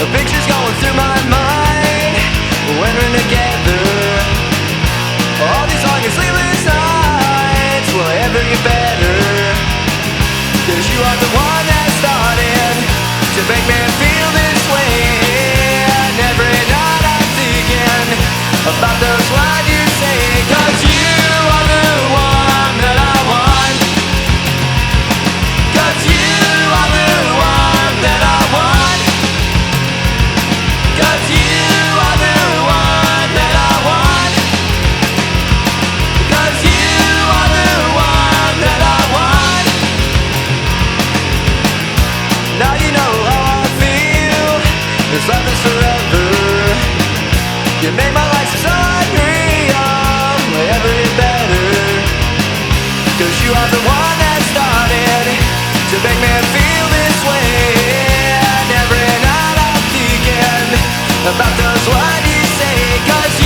Pictures going through my mind when we're together. All these long and sleepless nights will ever get better. Cause you are the one that started to make me feel this way. And every night I'm thinking about those lines you say. Cause you are the one that I want. Cause you are the one that I want. Cause you are the one that I want. Cause you are the one that I want. Now you know how I feel. This love is forever. You make my life so unreal, every better. Cause you are the one that started to make me feel this way. And every night I'm thinking about those words you say. Cause